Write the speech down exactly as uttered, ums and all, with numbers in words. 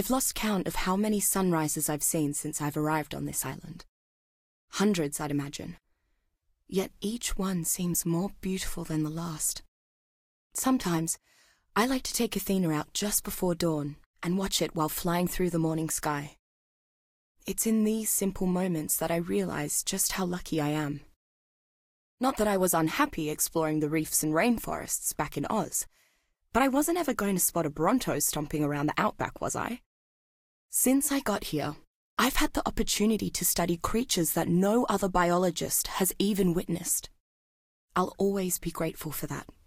I've lost count of how many sunrises I've seen since I've arrived on this island. Hundreds, I'd imagine. Yet each one seems more beautiful than the last. Sometimes, I like to take Athena out just before dawn and watch it while flying through the morning sky. It's in these simple moments that I realize just how lucky I am. Not that I was unhappy exploring the reefs and rainforests back in Oz, but I wasn't ever going to spot a Bronto stomping around the outback, was I? Since I got here, I've had the opportunity to study creatures that no other biologist has even witnessed. I'll always be grateful for that.